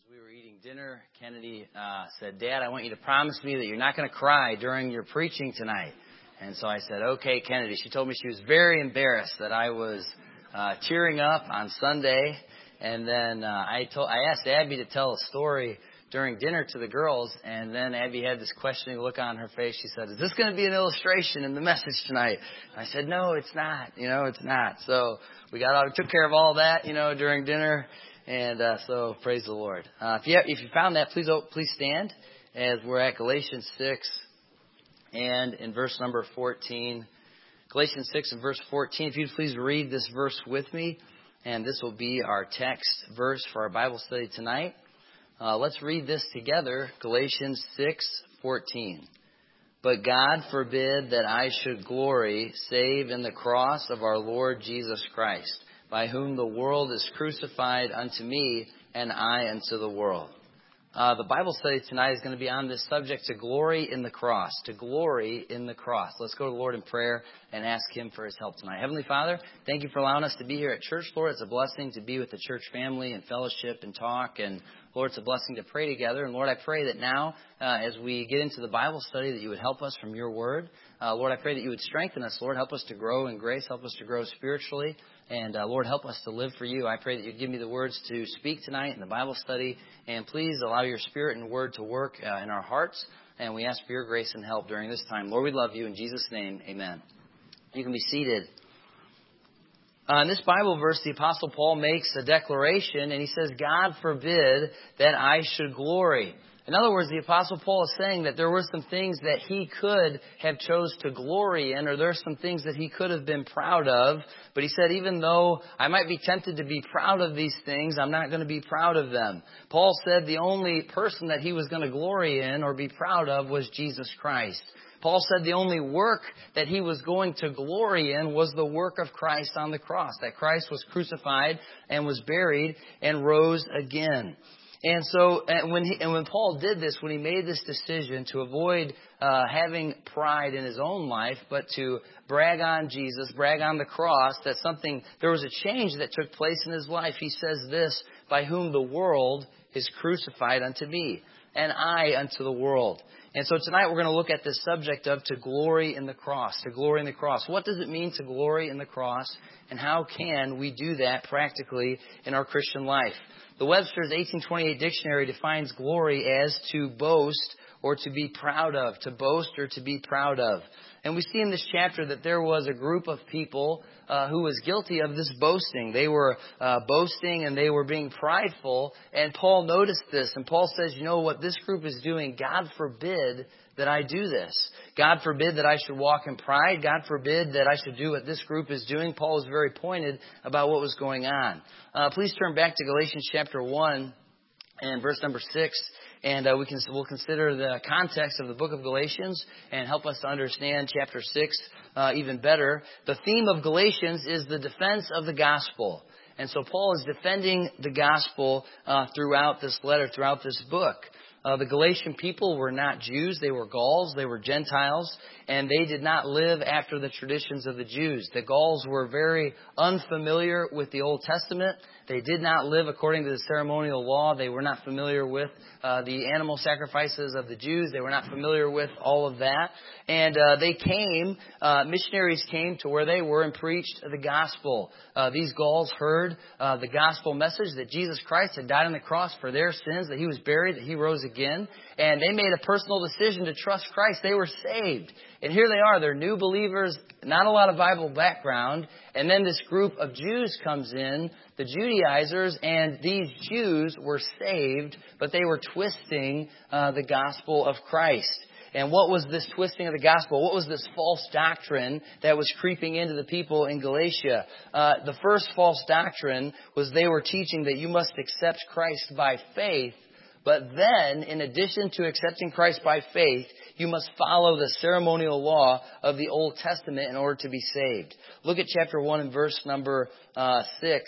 As we were eating dinner, Kennedy said, "Dad, I want you to promise me that you're not going to cry during your preaching tonight." And so I said, "Okay, Kennedy." She told me she was very embarrassed that I was tearing up on Sunday. And then I asked Abby to tell a story during dinner to the girls. And then Abby had this questioning look on her face. She said, "Is this going to be an illustration in the message tonight?" And I said, "No, it's not. It's not." So we took care of all that, during dinner. And so praise the Lord. If you found that, please stand as we're at Galatians 6 and in verse number 14. Galatians 6 and verse 14. If you'd please read this verse with me, and this will be our text verse for our Bible study tonight. Let's read this together. Galatians 6:14. "But God forbid that I should glory save in the cross of our Lord Jesus Christ, by whom the world is crucified unto me, and I unto the world." The Bible study tonight is going to be on this subject, to glory in the cross. To glory in the cross. Let's go to the Lord in prayer and ask Him for His help tonight. Heavenly Father, thank You for allowing us to be here at church, Lord. It's a blessing to be with the church family and fellowship and talk. And Lord, it's a blessing to pray together. And Lord, I pray that now, as we get into the Bible study, that You would help us from Your word. Lord, I pray that You would strengthen us. Lord, help us to grow in grace. Help us to grow spiritually. And Lord, help us to live for You. I pray that You'd give me the words to speak tonight in the Bible study. And please allow Your Spirit and Word to work in our hearts. And we ask for Your grace and help during this time. Lord, we love You. In Jesus' name, amen. You can be seated. In this Bible verse, the Apostle Paul makes a declaration, and he says, "God forbid that I should glory." In other words, the Apostle Paul is saying that there were some things that he could have chose to glory in, or there are some things that he could have been proud of. But he said, even though I might be tempted to be proud of these things, I'm not going to be proud of them. Paul said the only person that he was going to glory in or be proud of was Jesus Christ. Paul said the only work that he was going to glory in was the work of Christ on the cross, that Christ was crucified and was buried and rose again. And so when Paul did this, when he made this decision to avoid having pride in his own life, but to brag on Jesus, brag on the cross, there was a change that took place in his life. He says this, "By whom the world is crucified unto me, and I unto the world." And so tonight we're going to look at this subject of to glory in the cross, to glory in the cross. What does it mean to glory in the cross, and how can we do that practically in our Christian life? The Webster's 1828 dictionary defines glory as to boast or to be proud of, to boast or to be proud of. And we see in this chapter that there was a group of people who was guilty of this boasting. They were boasting and they were being prideful. And Paul noticed this. And Paul says, you know what this group is doing? God forbid that I do this. God forbid that I should walk in pride. God forbid that I should do what this group is doing. Paul was very pointed about what was going on. Please turn back to Galatians chapter 1 and verse number 6. And we'll consider the context of the book of Galatians and help us to understand chapter 6 even better. The theme of Galatians is the defense of the gospel. And so Paul is defending the gospel throughout this letter, throughout this book. The Galatian people were not Jews. They were Gauls. They were Gentiles. And they did not live after the traditions of the Jews. The Gauls were very unfamiliar with the Old Testament. They did not live according to the ceremonial law. They were not familiar with the animal sacrifices of the Jews. They were not familiar with all of that. And missionaries came to where they were and preached the gospel. These Gauls heard the gospel message that Jesus Christ had died on the cross for their sins, that He was buried, that He rose again. And they made a personal decision to trust Christ. They were saved. And here they are. They're new believers, not a lot of Bible background. And then this group of Jews comes in, the Judaizers, and these Jews were saved, but they were twisting the gospel of Christ. And what was this twisting of the gospel? What was this false doctrine that was creeping into the people in Galatia? The first false doctrine was they were teaching that you must accept Christ by faith. But then, in addition to accepting Christ by faith, you must follow the ceremonial law of the Old Testament in order to be saved. Look at chapter 1 and verse number 6.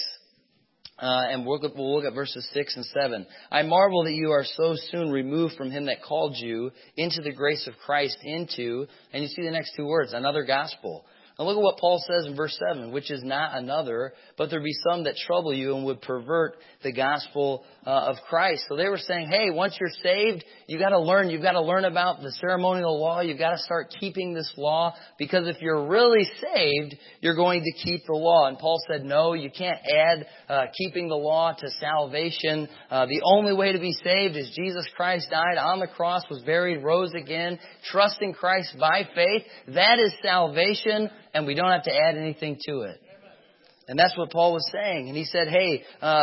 And we'll look at verses 6 and 7. "I marvel that you are so soon removed from Him that called you into the grace of Christ into," and you see the next two words, "another gospel, And look at what Paul says in verse 7, which is not another, but there be some that trouble you and would pervert the gospel of Christ. So they were saying, hey, once you're saved, you've got to learn about the ceremonial law. You've got to start keeping this law, because if you're really saved, you're going to keep the law. And Paul said, no, you can't add keeping the law to salvation. The only way to be saved is Jesus Christ died on the cross, was buried, rose again, trusting Christ by faith. That is salvation, and we don't have to add anything to it. And that's what Paul was saying. And he said, hey,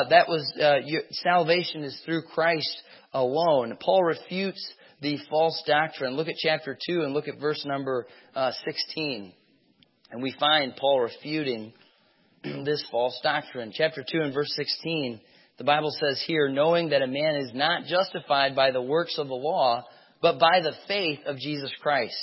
salvation is through Christ alone. Paul refutes the false doctrine. Look at chapter 2 and look at verse number 16. And we find Paul refuting this false doctrine. Chapter 2 and verse 16, the Bible says here, knowing that a man is not justified by the works of the law, but by the faith of Jesus Christ.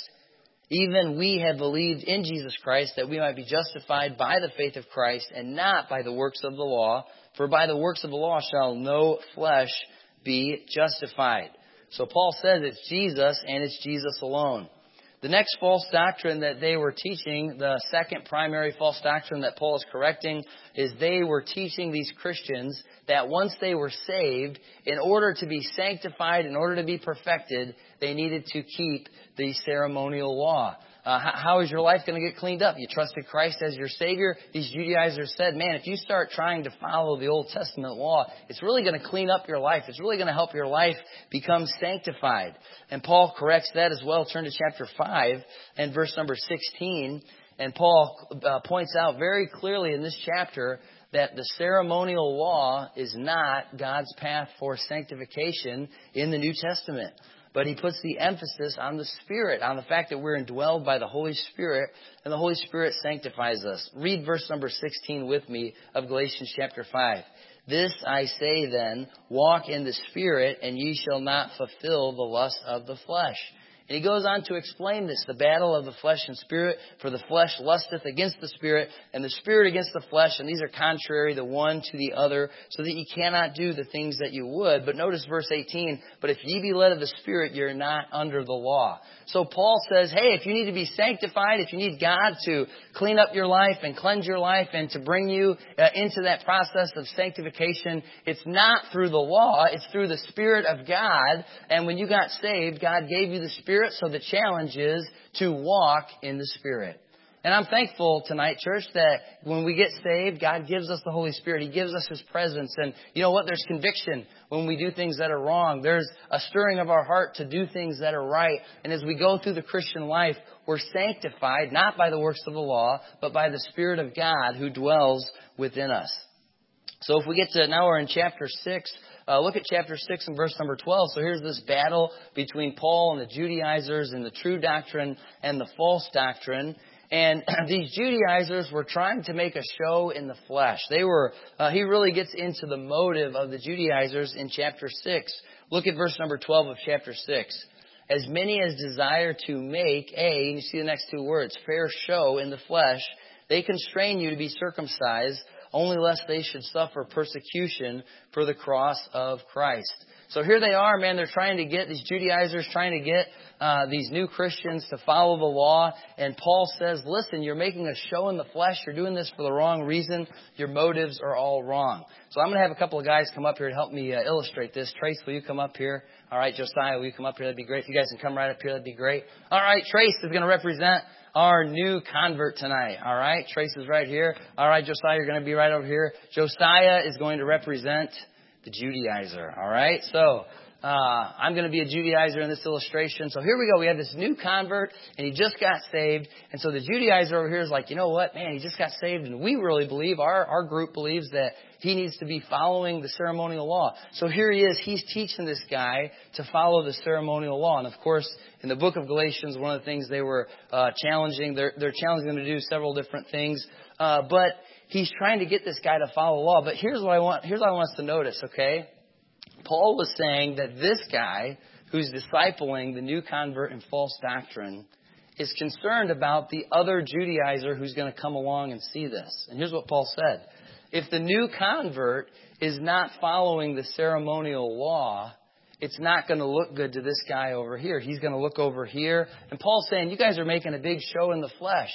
Even we have believed in Jesus Christ, that we might be justified by the faith of Christ and not by the works of the law. For by the works of the law shall no flesh be justified. So Paul says it's Jesus and it's Jesus alone. The next false doctrine that they were teaching, the second primary false doctrine that Paul is correcting, is they were teaching these Christians that once they were saved, in order to be sanctified, in order to be perfected, they needed to keep the ceremonial law. How is your life going to get cleaned up? You trusted Christ as your Savior. These Judaizers said, man, if you start trying to follow the Old Testament law, it's really going to clean up your life. It's really going to help your life become sanctified. And Paul corrects that as well. Turn to chapter 5 and verse number 16. And Paul points out very clearly in this chapter that the ceremonial law is not God's path for sanctification in the New Testament. But he puts the emphasis on the Spirit, on the fact that we're indwelled by the Holy Spirit, and the Holy Spirit sanctifies us. Read verse number 16 with me of Galatians chapter 5. This I say then, walk in the Spirit, and ye shall not fulfill the lust of the flesh. And he goes on to explain this, the battle of the flesh and spirit. For the flesh lusteth against the Spirit, and the Spirit against the flesh. And these are contrary the one to the other, so that ye cannot do the things that you would. But notice verse 18, but if ye be led of the Spirit, you're not under the law. So Paul says, hey, if you need to be sanctified, if you need God to clean up your life and cleanse your life and to bring you into that process of sanctification, it's not through the law, it's through the Spirit of God. And when you got saved, God gave you the Spirit. So the challenge is to walk in the Spirit. And I'm thankful tonight, church, that when we get saved, God gives us the Holy Spirit. He gives us His presence. And you know what? There's conviction when we do things that are wrong. There's a stirring of our heart to do things that are right. And as we go through the Christian life, we're sanctified, not by the works of the law, but by the Spirit of God who dwells within us. So if we get to, now we're in chapter 6. Look at chapter 6 and verse number 12. So here's this battle between Paul and the Judaizers and the true doctrine and the false doctrine. And these Judaizers were trying to make a show in the flesh. He really gets into the motive of the Judaizers in chapter 6. Look at verse number 12 of chapter 6. As many as desire to make you see the next two words, fair show in the flesh, they constrain you to be circumcised, only lest they should suffer persecution for the cross of Christ. So here they are, man, they're trying to get, these Judaizers trying to get these new Christians to follow the law. And Paul says, listen, you're making a show in the flesh. You're doing this for the wrong reason. Your motives are all wrong. So I'm going to have a couple of guys come up here to help me illustrate this. Trace, will you come up here? All right, Josiah, will you come up here? That'd be great. If you guys can come right up here, that'd be great. All right, Trace is going to represent our new convert tonight. All right, Trace is right here. All right, Josiah, you're going to be right over here. Josiah is going to represent the Judaizer. All right, so I'm going to be a Judaizer in this illustration. So here we go. We have this new convert, and he just got saved. And so the Judaizer over here is like, you know what, man, he just got saved, and we really believe, our group believes that he needs to be following the ceremonial law. So here he is. He's teaching this guy to follow the ceremonial law. And of course, in the book of Galatians, one of the things they were challenging, they're challenging him to do several different things. But he's trying to get this guy to follow the law. But here's what I want us to notice, okay? Paul was saying that this guy who's discipling the new convert in false doctrine is concerned about the other Judaizer who's going to come along and see this. And here's what Paul said. If the new convert is not following the ceremonial law, it's not going to look good to this guy over here. He's going to look over here. And Paul's saying, you guys are making a big show in the flesh.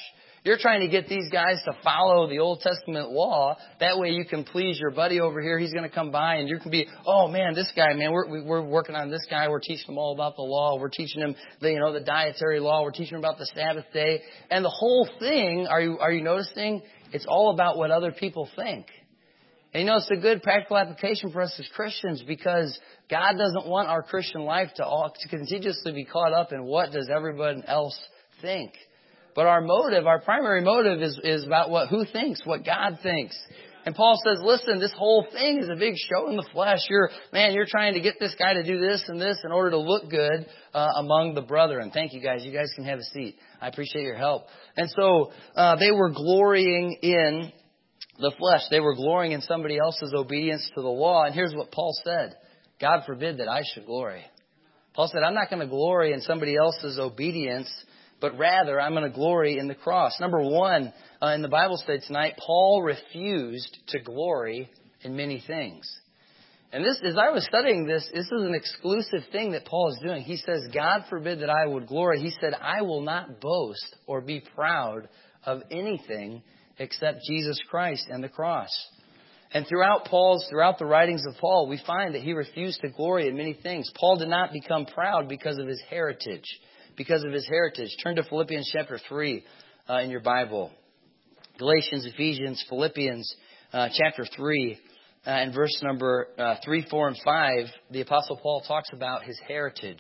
You're trying to get these guys to follow the Old Testament law. That way you can please your buddy over here. He's going to come by and you can be, oh man, this guy, man, we're working on this guy. We're teaching him all about the law. We're teaching him the dietary law. We're teaching him about the Sabbath day. And the whole thing, are you noticing? It's all about what other people think. And it's a good practical application for us as Christians because God doesn't want our Christian life to continuously be caught up in what does everyone else think. But our primary motive is about who thinks, what God thinks. And Paul says, listen, this whole thing is a big show in the flesh. You're trying to get this guy to do this and this in order to look good among the brethren. Thank you guys. You guys can have a seat. I appreciate your help. And so they were glorying in the flesh. They were glorying in somebody else's obedience to the law. And here's what Paul said. God forbid that I should glory. Paul said, I'm not going to glory in somebody else's obedience, but rather I'm going to glory in the cross. Number one, in the Bible study tonight, Paul refused to glory in many things. And this, as I was studying this is an exclusive thing that Paul is doing. He says, God forbid that I would glory. He said, I will not boast or be proud of anything except Jesus Christ and the cross. And throughout the writings of Paul, we find that he refused to glory in many things. Paul did not become proud because of his heritage. Turn to Philippians chapter 3 in your Bible. Galatians, Ephesians, Philippians chapter 3 and verse number 3, 4, and 5. The Apostle Paul talks about his heritage.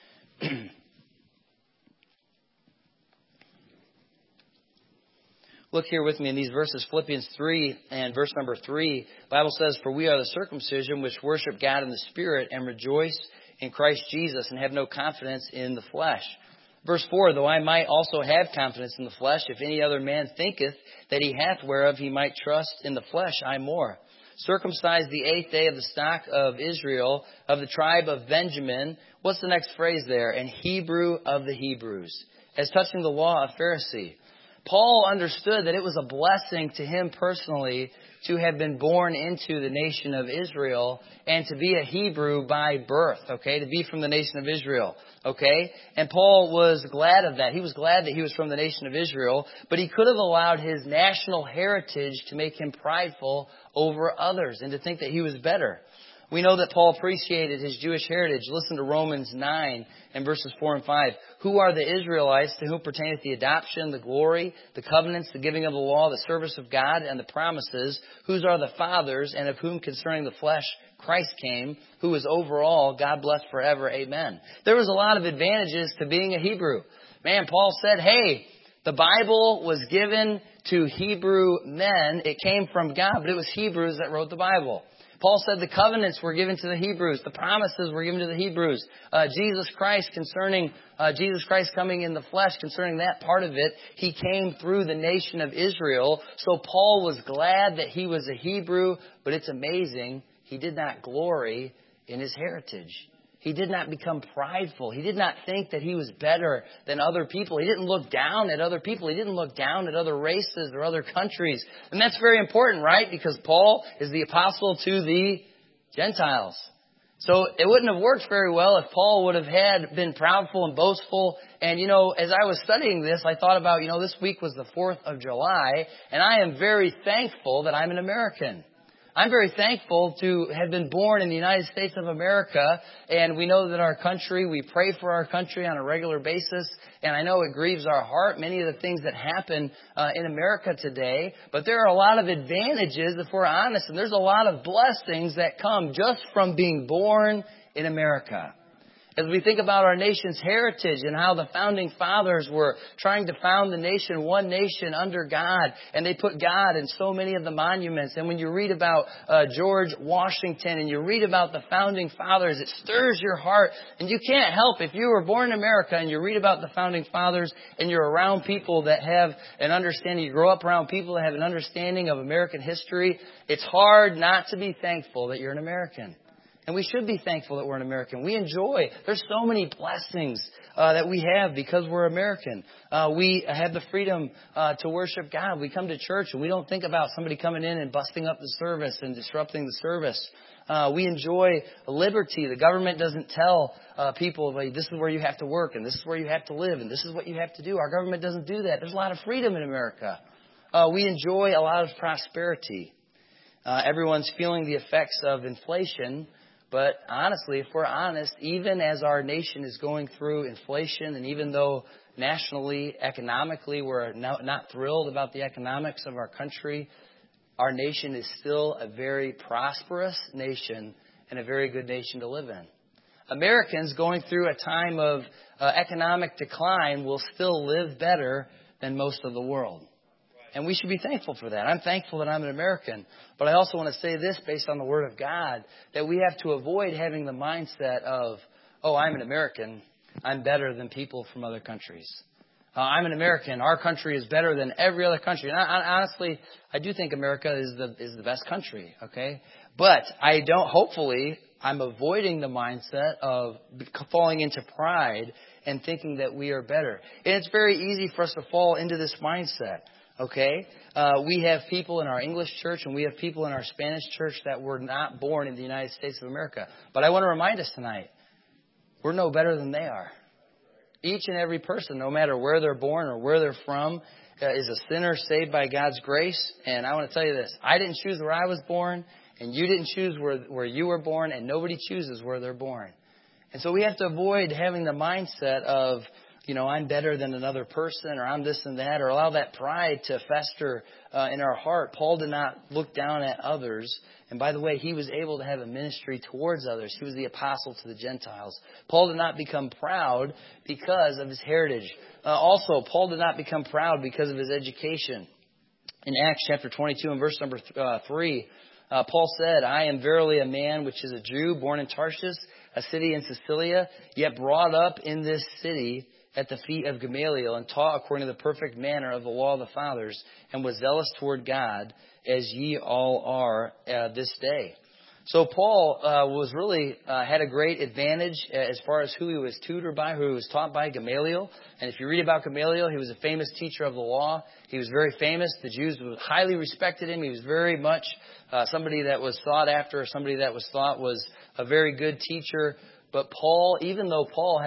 Look here with me in these verses, Philippians 3 and verse number 3. The Bible says, for we are the circumcision which worship God in the Spirit and rejoice in Christ Jesus and have no confidence in the flesh. Verse 4, though I might also have confidence in the flesh, if any other man thinketh that he hath whereof he might trust in the flesh, I more. Circumcised the 8th day of the stock of Israel, of the tribe of Benjamin. What's the next phrase there? And Hebrew of the Hebrews. As touching the law, a Pharisee. Paul understood that it was a blessing to him personally to have been born into the nation of Israel and to be a Hebrew by birth, okay, to be from the nation of Israel, okay? And Paul was glad of that. He was glad that he was from the nation of Israel, but he could have allowed his national heritage to make him prideful over others and to think that he was better. We know that Paul appreciated his Jewish heritage. Listen to Romans 9 and verses 4 and 5. Who are the Israelites to whom pertaineth the adoption, the glory, the covenants, the giving of the law, the service of God, and the promises? Whose are the fathers, and of whom concerning the flesh Christ came, who is over all, God bless forever. Amen. There was a lot of advantages to being a Hebrew. Man, Paul said, hey, the Bible was given to Hebrew men. It came from God, but it was Hebrews that wrote the Bible. Paul said the covenants were given to the Hebrews. The promises were given to the Hebrews. Jesus Christ coming in the flesh, concerning that part of it, he came through the nation of Israel. So Paul was glad that he was a Hebrew, but it's amazing, he did not glory in his heritage. He did not become prideful. He did not think that he was better than other people. He didn't look down at other people. He didn't look down at other races or other countries. And that's very important, right? Because Paul is the apostle to the Gentiles. So it wouldn't have worked very well if Paul would have been proudful and boastful. And, as I was studying this, I thought about, this week was the 4th of July, and I am very thankful that I'm an American. I'm very thankful to have been born in the United States of America, and we know that our country, we pray for our country on a regular basis, and I know it grieves our heart, many of the things that happen in America today, but there are a lot of advantages, if we're honest, and there's a lot of blessings that come just from being born in America. As we think about our nation's heritage and how the founding fathers were trying to found the nation, one nation under God, and they put God in so many of the monuments. And when you read about George Washington and you read about the founding fathers, it stirs your heart. And you can't help, if you were born in America and you read about the founding fathers and you're around people that have an understanding, you grow up around people that have an understanding of American history, it's hard not to be thankful that you're an American. And we should be thankful that we're an American. We enjoy. There's so many blessings that we have because we're American. We have the freedom to worship God. We come to church and we don't think about somebody coming in and busting up the service and disrupting the service. We enjoy liberty. The government doesn't tell people, like, this is where you have to work and this is where you have to live and this is what you have to do. Our government doesn't do that. There's a lot of freedom in America. We enjoy a lot of prosperity. Everyone's feeling the effects of inflation. But honestly, if we're honest, even as our nation is going through inflation, and even though nationally, economically, we're not thrilled about the economics of our country, our nation is still a very prosperous nation and a very good nation to live in. Americans going through a time of economic decline will still live better than most of the world. And we should be thankful for that. I'm thankful that I'm an American. But I also want to say this based on the Word of God, that we have to avoid having the mindset of, oh, I'm an American. I'm better than people from other countries. I'm an American. Our country is better than every other country. And honestly, I do think America is the best country, okay? But hopefully, I'm avoiding the mindset of falling into pride and thinking that we are better. And it's very easy for us to fall into this mindset. Okay, we have people in our English church and we have people in our Spanish church that were not born in the United States of America. But I want to remind us tonight, we're no better than they are. Each and every person, no matter where they're born or where they're from, is a sinner saved by God's grace. And I want to tell you this, I didn't choose where I was born, and you didn't choose where you were born, and nobody chooses where they're born. And so we have to avoid having the mindset of, I'm better than another person, or I'm this and that, or allow that pride to fester in our heart. Paul did not look down at others. And by the way, he was able to have a ministry towards others. He was the apostle to the Gentiles. Paul did not become proud because of his heritage. Also, Paul did not become proud because of his education. In Acts chapter 22 and verse number 3, Paul said, I am verily a man which is a Jew, born in Tarshish, a city in Cilicia, yet brought up in this city at the feet of Gamaliel, and taught according to the perfect manner of the law of the fathers, and was zealous toward God, as ye all are this day. So Paul was really had a great advantage as far as who he was tutored by, who he was taught by, Gamaliel. And if you read about Gamaliel, he was a famous teacher of the law. He was very famous. The Jews highly respected him. He was very much somebody that was sought after, somebody that was thought was a very good teacher. But Paul, even though Paul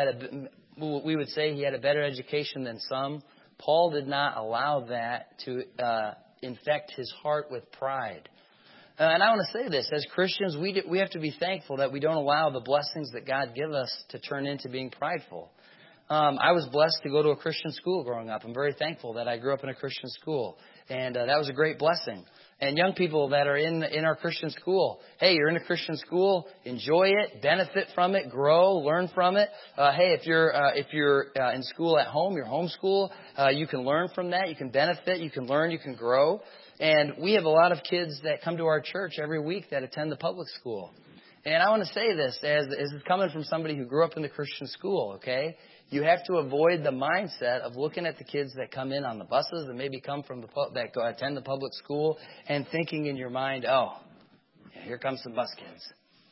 we would say he had a better education than some, Paul did not allow that to infect his heart with pride. And I want to say this, as Christians, we have to be thankful that we don't allow the blessings that God gives us to turn into being prideful. I was blessed to go to a Christian school growing up. I'm very thankful that I grew up in a Christian school. And that was a great blessing. And young people that are in our Christian school, hey, you're in a Christian school, enjoy it, benefit from it, grow, learn from it. Hey, if you're in school at home, your homeschool, you can learn from that, you can benefit, you can learn, you can grow. And we have a lot of kids that come to our church every week that attend the public school. And I want to say this as it's coming from somebody who grew up in the Christian school, okay? You have to avoid the mindset of looking at the kids that come in on the buses that maybe come from that attend the public school and thinking in your mind, here comes some bus kids.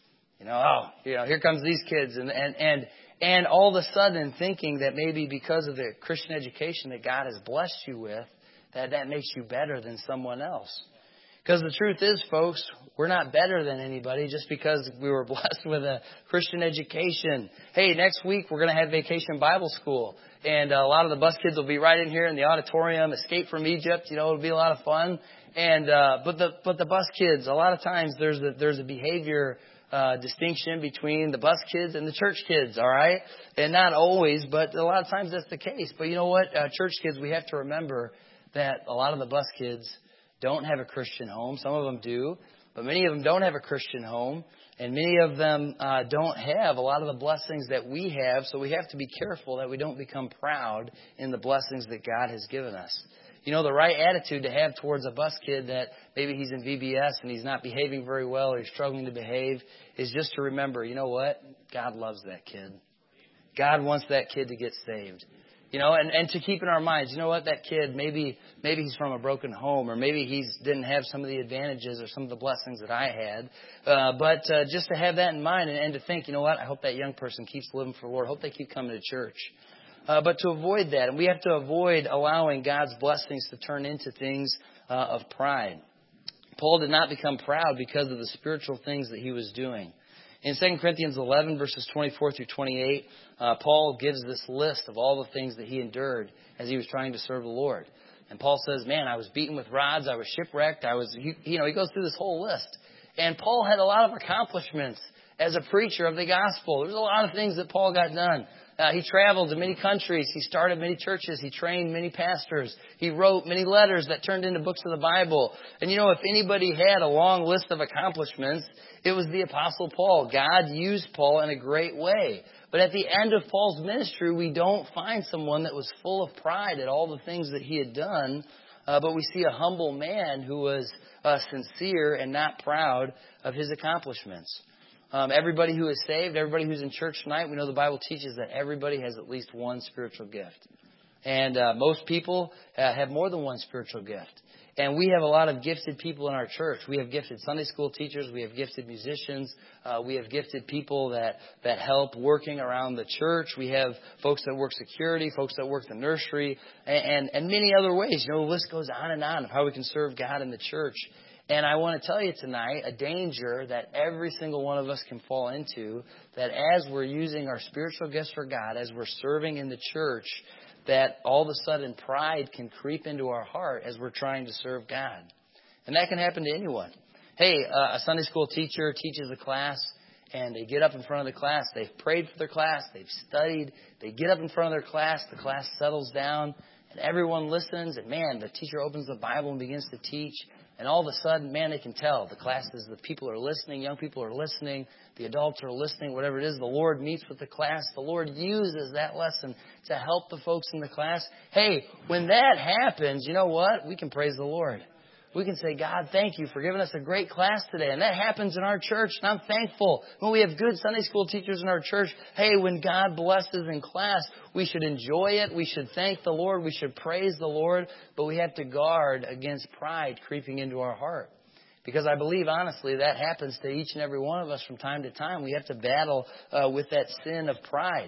Here comes these kids. And all of a sudden thinking that maybe because of the Christian education that God has blessed you with, that makes you better than someone else. Because the truth is, folks, we're not better than anybody just because we were blessed with a Christian education. Hey, next week we're going to have Vacation Bible School. And a lot of the bus kids will be right in here in the auditorium, Escape from Egypt. It'll be a lot of fun. And but the bus kids, a lot of times there's a behavior distinction between the bus kids and the church kids, all right? And not always, but a lot of times that's the case. But you know what? Church kids, we have to remember that a lot of the bus kids don't have a Christian home. Some of them do, but many of them don't have a Christian home, and many of them don't have a lot of the blessings that we have, so we have to be careful that we don't become proud in the blessings that God has given us. The right attitude to have towards a bus kid that maybe he's in VBS and he's not behaving very well or he's struggling to behave is just to remember, you know what? God loves that kid. God wants that kid to get saved. and to keep in our minds, what, that kid, maybe he's from a broken home, or maybe he didn't have some of the advantages or some of the blessings that I had. But just to have that in mind and to think, what, I hope that young person keeps living for the Lord. I hope they keep coming to church. But to avoid that, and we have to avoid allowing God's blessings to turn into things of pride. Paul did not become proud because of the spiritual things that he was doing. In 2 Corinthians 11, verses 24 through 28, Paul gives this list of all the things that he endured as he was trying to serve the Lord. And Paul says, man, I was beaten with rods, I was shipwrecked, he goes through this whole list. And Paul had a lot of accomplishments as a preacher of the gospel. There's a lot of things that Paul got done. He traveled to many countries. He started many churches. He trained many pastors. He wrote many letters that turned into books of the Bible. And if anybody had a long list of accomplishments, it was the Apostle Paul. God used Paul in a great way. But at the end of Paul's ministry, we don't find someone that was full of pride at all the things that he had done. But we see a humble man who was sincere and not proud of his accomplishments. Everybody who is saved, everybody who's in church tonight, we know the Bible teaches that everybody has at least one spiritual gift. And most people have more than one spiritual gift. And we have a lot of gifted people in our church. We have gifted Sunday school teachers. We have gifted musicians. We have gifted people that help working around the church. We have folks that work security, folks that work the nursery, and many other ways. The list goes on of how we can serve God in the church. And I want to tell you tonight a danger that every single one of us can fall into, that as we're using our spiritual gifts for God, as we're serving in the church, that all of a sudden pride can creep into our heart as we're trying to serve God. And that can happen to anyone. Hey, a Sunday school teacher teaches a class, and they get up in front of the class. They've prayed for their class. They've studied. They get up in front of their class. The class settles down, and everyone listens. And, man, the teacher opens the Bible and begins to teach. And all of a sudden, man, they can tell. The people are listening. Young people are listening. The adults are listening. Whatever it is, the Lord meets with the class. The Lord uses that lesson to help the folks in the class. Hey, when that happens, you know what? We can praise the Lord. We can say, God, thank you for giving us a great class today. And that happens in our church, and I'm thankful. When we have good Sunday school teachers in our church, hey, when God blesses in class, we should enjoy it. We should thank the Lord. We should praise the Lord. But we have to guard against pride creeping into our heart. Because I believe, honestly, that happens to each and every one of us from time to time. We have to battle with that sin of pride.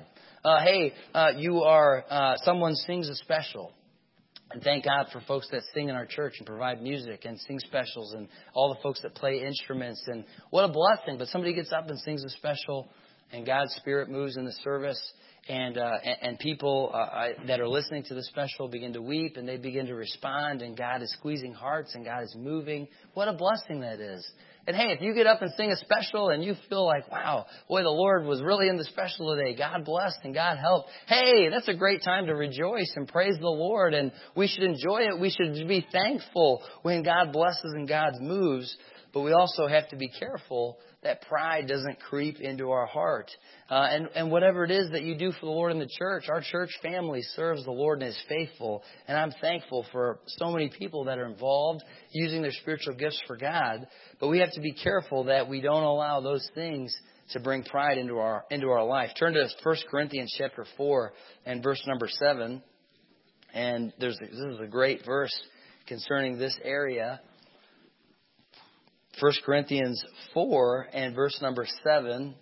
Someone sings a special. And thank God for folks that sing in our church and provide music and sing specials, and all the folks that play instruments. And what a blessing. But somebody gets up and sings a special, and God's Spirit moves in the service. And people that are listening to the special begin to weep, and they begin to respond, and God is squeezing hearts, and God is moving. What a blessing that is. And hey, if you get up and sing a special and you feel like, wow, boy, the Lord was really in the special today. God blessed and God helped. Hey, that's a great time to rejoice and praise the Lord. And we should enjoy it. We should be thankful when God blesses and God moves. But we also have to be careful that pride doesn't creep into our heart. And whatever it is that you do for the Lord in the church, our church family serves the Lord and is faithful. And I'm thankful for so many people that are involved using their spiritual gifts for God. But we have to be careful that we don't allow those things to bring pride into our life. Turn to 1 Corinthians chapter 4 and verse number 7. And this is a great verse concerning this area. 1 Corinthians 4 and verse number 7.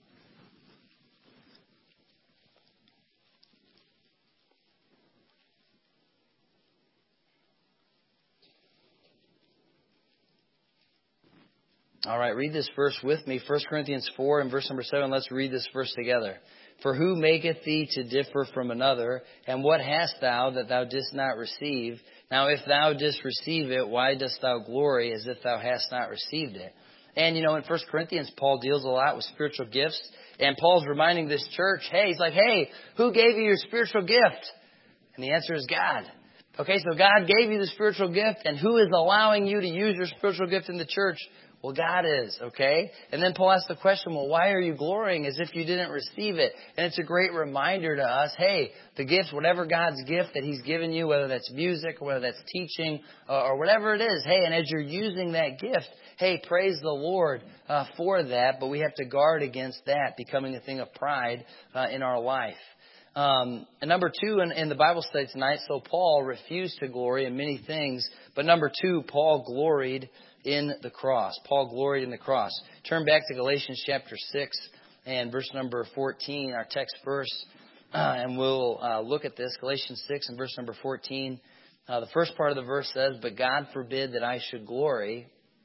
All right, read this verse with me. 1 Corinthians 4 and verse number 7. Let's read this verse together. For who maketh thee to differ from another? And what hast thou that thou didst not receive? Now, if thou didst receive it, why dost thou glory as if thou hast not received it? And, in 1 Corinthians, Paul deals a lot with spiritual gifts. And Paul's reminding this church, he's like, hey, who gave you your spiritual gift? And the answer is God. Okay, so God gave you the spiritual gift. And who is allowing you to use your spiritual gift in the church? Well, God is, okay? And then Paul asks the question, well, why are you glorying as if you didn't receive it? And it's a great reminder to us, hey, the gifts, whatever God's gift that He's given you, whether that's music or whether that's teaching or whatever it is, hey, and as you're using that gift, hey, praise the Lord for that, but we have to guard against that becoming a thing of pride in our life. And number two in the Bible study tonight, so Paul refused to glory in many things. But number two, Paul gloried in the cross. Paul gloried in the cross. Turn back to Galatians chapter 6 and verse number 14, our text verse. And we'll look at this. Galatians 6 and verse number 14. The first part of the verse says, "But God forbid that I should glory."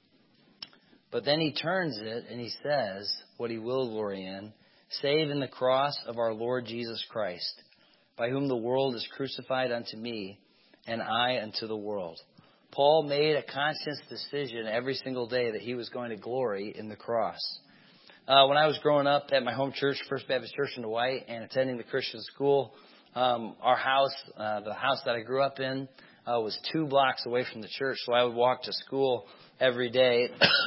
But then he turns it and he says what he will glory in, "Save in the cross of our Lord Jesus Christ, by whom the world is crucified unto me, and I unto the world." Paul made a conscious decision every single day that he was going to glory in the cross. When I was growing up at my home church, First Baptist Church in Dwight, and attending the Christian school, our house, the house that I grew up in, was 2 blocks away from the church. So I would walk to school every day.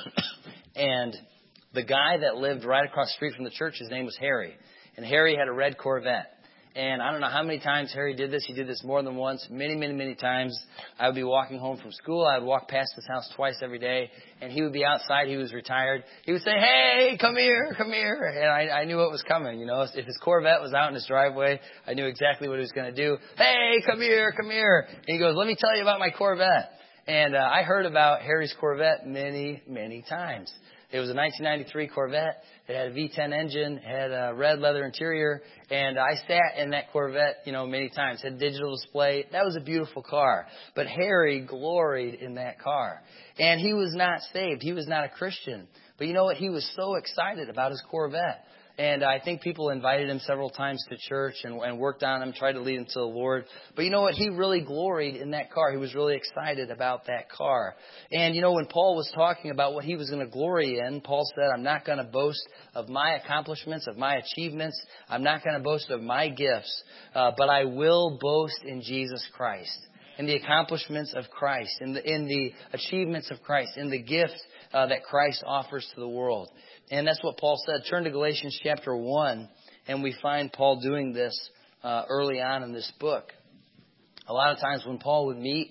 And the guy that lived right across the street from the church, his name was Harry. And Harry had a red Corvette. And I don't know how many times Harry did this. He did this more than once, many times. I would be walking home from school. I would walk past his house twice every day. And he would be outside. He was retired. He would say, "Hey, come here, come here." And I knew what was coming. You know, if his Corvette was out in his driveway, I knew exactly what he was going to do. "Hey, come here, come here." And he goes, "Let me tell you about my Corvette." And I heard about Harry's Corvette many times. It was a 1993 Corvette. It had a V10 engine, had a red leather interior, and I sat in that Corvette, many times. It had digital display. That was a beautiful car. But Harry gloried in that car. And he was not saved. He was not a Christian. But you know what? He was so excited about his Corvette. And I think people invited him several times to church and worked on him, tried to lead him to the Lord. But you know what? He really gloried in that car. He was really excited about that car. And when Paul was talking about what he was going to glory in, Paul said, "I'm not going to boast of my accomplishments, of my achievements. I'm not going to boast of my gifts, but I will boast in Jesus Christ, in the accomplishments of Christ, in the achievements of Christ, in the gift that Christ offers to the world." And that's what Paul said. Turn to Galatians chapter 1, and we find Paul doing this early on in this book. A lot of times when Paul would meet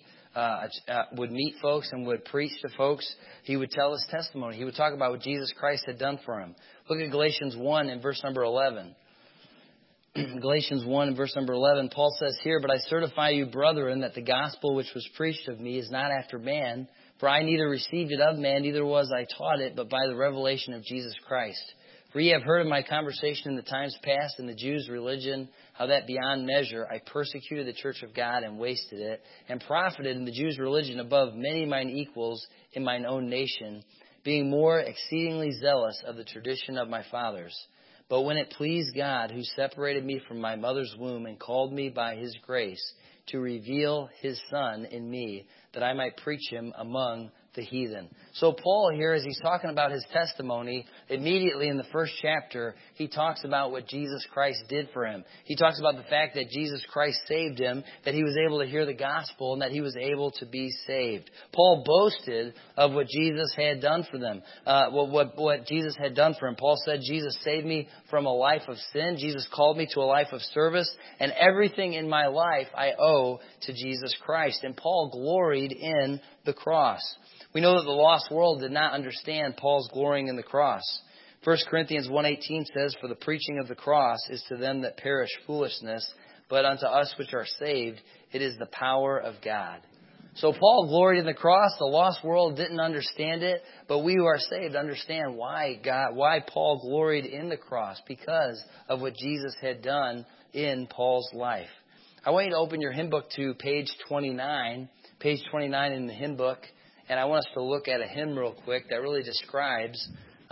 folks and would preach to folks, he would tell his testimony. He would talk about what Jesus Christ had done for him. Look at Galatians 1 and verse number 11. Galatians 1 and verse number 11, Paul says here, "But I certify you, brethren, that the gospel which was preached of me is not after man. For I neither received it of man, neither was I taught it, but by the revelation of Jesus Christ. For ye have heard of my conversation in the times past in the Jews' religion, how that beyond measure I persecuted the church of God and wasted it, and profited in the Jews' religion above many mine equals in mine own nation, being more exceedingly zealous of the tradition of my fathers. But when it pleased God, who separated me from my mother's womb and called me by his grace, to reveal his Son in me, that I might preach him among the heathen." So Paul here, as he's talking about his testimony, immediately in the first chapter, he talks about what Jesus Christ did for him. He talks about the fact that Jesus Christ saved him, that he was able to hear the gospel, and that he was able to be saved. Paul boasted of what Jesus had done for them, what Jesus had done for him. Paul said, "Jesus saved me from a life of sin. Jesus called me to a life of service, and everything in my life I owe to Jesus Christ." And Paul gloried in the cross. We know that the lost world did not understand Paul's glorying in the cross. 1 Corinthians 1:18 says, "For the preaching of the cross is to them that perish foolishness, but unto us which are saved, it is the power of God." So Paul gloried in the cross. The lost world didn't understand it, but we who are saved understand why Paul gloried in the cross, because of what Jesus had done in Paul's life. I want you to open your hymn book to page 29 in the hymn book. And I want us to look at a hymn real quick that really describes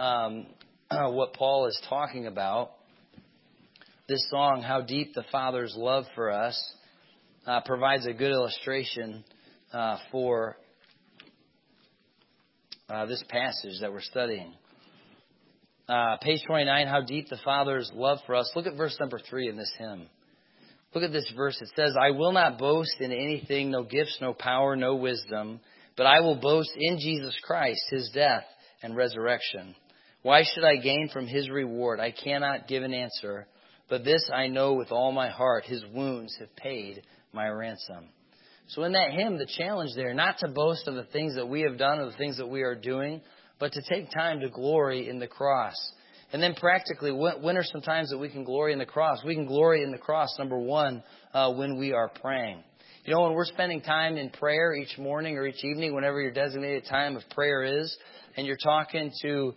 what Paul is talking about. This song, "How Deep the Father's Love for Us," provides a good illustration for this passage that we're studying. Page 29, "How Deep the Father's Love for Us." Look at verse number 3 in this hymn. Look at this verse. It says, "I will not boast in anything, no gifts, no power, no wisdom, but I will boast in Jesus Christ, his death and resurrection. Why should I gain from his reward? I cannot give an answer. But this I know with all my heart, his wounds have paid my ransom." So in that hymn, the challenge there, not to boast of the things that we have done or the things that we are doing, but to take time to glory in the cross. And then practically, when are some times that we can glory in the cross? We can glory in the cross, number one, when we are praying. You know, when we're spending time in prayer each morning or each evening, whenever your designated time of prayer is, and you're talking to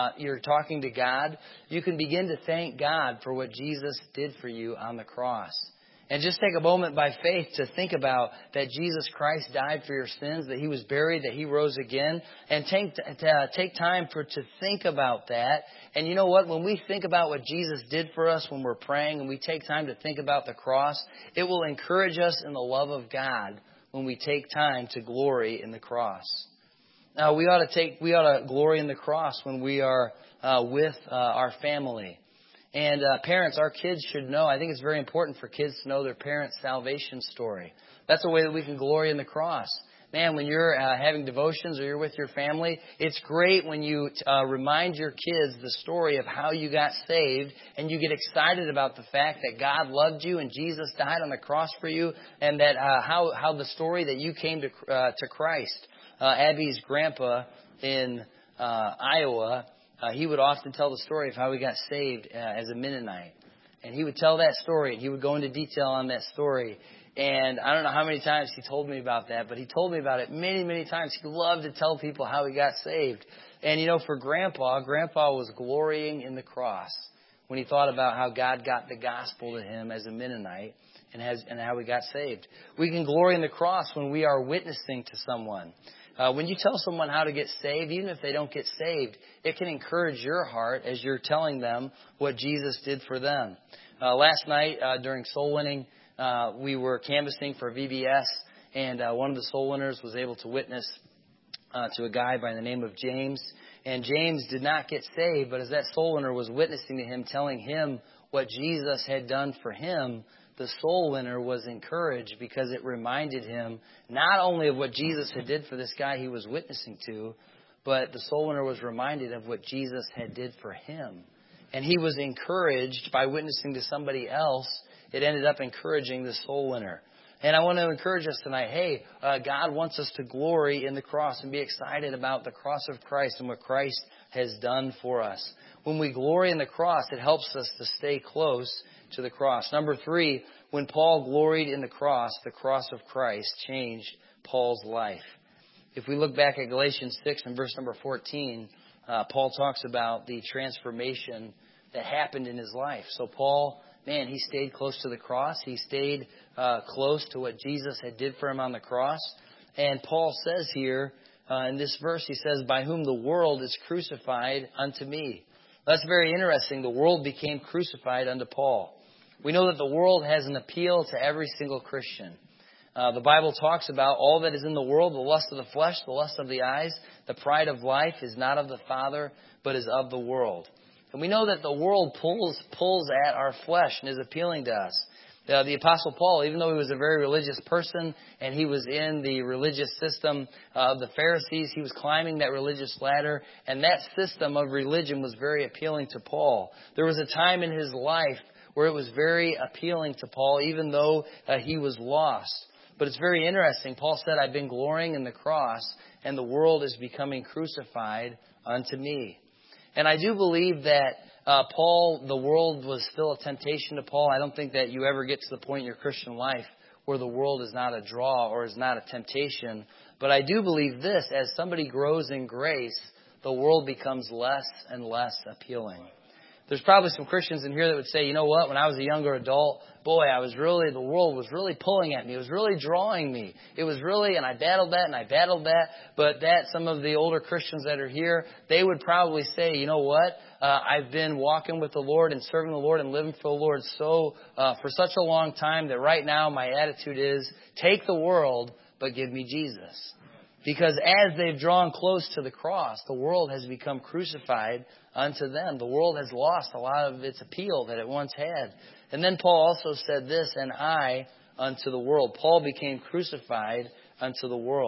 God, you can begin to thank God for what Jesus did for you on the cross. And just take a moment by faith to think about that Jesus Christ died for your sins, that He was buried, that He rose again. And take time to think about that. And you know what? When we think about what Jesus did for us when we're praying and we take time to think about the cross, it will encourage us in the love of God when we take time to glory in the cross. Now, we ought to glory in the cross when we are with our family. And parents, our kids should know, I think it's very important for kids to know their parents' salvation story. That's a way that we can glory in the cross. Man, when you're having devotions or you're with your family, it's great when you remind your kids the story of how you got saved, and you get excited about the fact that God loved you and Jesus died on the cross for you, and that how the story that you came to Christ. Abby's grandpa in Iowa, he would often tell the story of how he got saved as a Mennonite. And he would tell that story, and he would go into detail on that story. And I don't know how many times he told me about that, but he told me about it many, many times. He loved to tell people how he got saved. And, you know, for Grandpa was glorying in the cross when he thought about how God got the gospel to him as a Mennonite and how he got saved. We can glory in the cross when we are witnessing to someone. When you tell someone how to get saved, even if they don't get saved, it can encourage your heart as you're telling them what Jesus did for them. Last night during soul winning, we were canvassing for VBS, and one of the soul winners was able to witness to a guy by the name of James. And James did not get saved, but as that soul winner was witnessing to him, telling him what Jesus had done for him, the soul winner was encouraged because it reminded him not only of what Jesus had did for this guy he was witnessing to, but the soul winner was reminded of what Jesus had did for him. And he was encouraged by witnessing to somebody else. It ended up encouraging the soul winner. And I want to encourage us tonight, hey, God wants us to glory in the cross and be excited about the cross of Christ and what Christ has done for us. When we glory in the cross, it helps us to stay close to the cross. Number 3, when Paul gloried in the cross of Christ changed Paul's life. If we look back at Galatians 6 and verse number 14, Paul talks about the transformation that happened in his life. So Paul, man, he stayed close to the cross. He stayed close to what Jesus had did for him on the cross. And Paul says here in this verse, he says, by whom the world is crucified unto me. That's very interesting. The world became crucified unto Paul. We know that the world has an appeal to every single Christian. The Bible talks about all that is in the world, the lust of the flesh, the lust of the eyes, the pride of life is not of the Father, but is of the world. And we know that the world pulls at our flesh and is appealing to us. The Apostle Paul, even though he was a very religious person and he was in the religious system of the Pharisees, he was climbing that religious ladder, and that system of religion was very appealing to Paul. There was a time in his life where it was very appealing to Paul, even though he was lost. But it's very interesting. Paul said, I've been glorying in the cross, and the world is becoming crucified unto me. And I do believe that Paul, the world was still a temptation to Paul. I don't think that you ever get to the point in your Christian life where the world is not a draw or is not a temptation. But I do believe this, as somebody grows in grace, the world becomes less and less appealing. There's probably some Christians in here that would say, you know what, when I was a younger adult, boy, the world was really pulling at me. It was really drawing me. It was really, and I battled that. But some of the older Christians that are here, they would probably say, you know what, I've been walking with the Lord and serving the Lord and living for the Lord for such a long time that right now my attitude is, take the world, but give me Jesus. Because as they've drawn close to the cross, the world has become crucified unto them. The world has lost a lot of its appeal that it once had. And then Paul also said this, and I unto the world. Paul became crucified unto the world.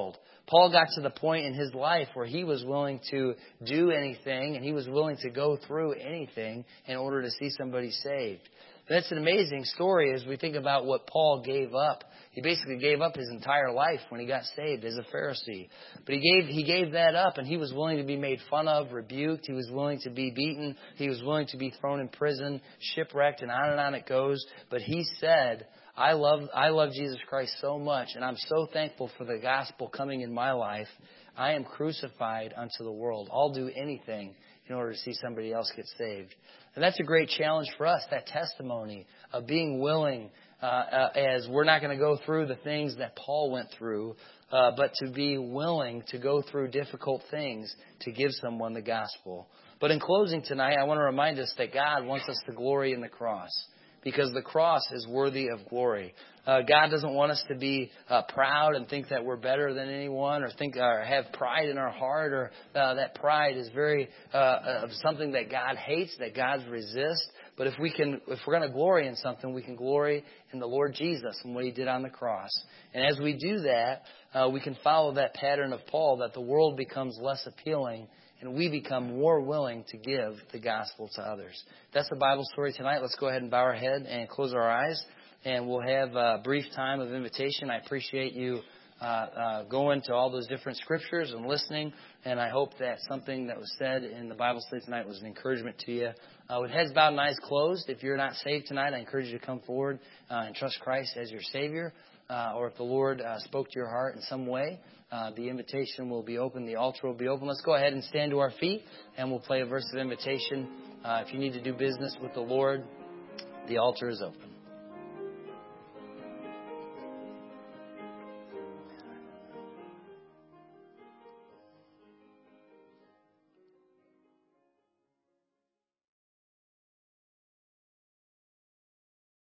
Paul got to the point in his life where he was willing to do anything and he was willing to go through anything in order to see somebody saved. That's an amazing story as we think about what Paul gave up. He basically gave up his entire life when he got saved as a Pharisee. But he gave that up, and he was willing to be made fun of, rebuked. He was willing to be beaten. He was willing to be thrown in prison, shipwrecked, and on it goes. But he said, I love Jesus Christ so much, and I'm so thankful for the gospel coming in my life. I am crucified unto the world. I'll do anything in order to see somebody else get saved. And that's a great challenge for us, that testimony of being willing, as we're not going to go through the things that Paul went through, but to be willing to go through difficult things to give someone the gospel. But in closing tonight, I want to remind us that God wants us to glory in the cross, because the cross is worthy of glory. God doesn't want us to be proud and think that we're better than anyone, or have pride in our heart, or that pride is very something that God hates, that God resists. But if we're going to glory in something, we can glory in the Lord Jesus and what He did on the cross. And as we do that, we can follow that pattern of Paul, that the world becomes less appealing and we become more willing to give the gospel to others. That's the Bible story tonight. Let's go ahead and bow our head and close our eyes, and we'll have a brief time of invitation. I appreciate you going to all those different scriptures and listening, and I hope that something that was said in the Bible study tonight was an encouragement to you. With heads bowed and eyes closed, if you're not saved tonight, I encourage you to come forward and trust Christ as your Savior. Or if the Lord spoke to your heart in some way, the invitation will be open. The altar will be open. Let's go ahead and stand to our feet, and we'll play a verse of invitation. If you need to do business with the Lord, the altar is open.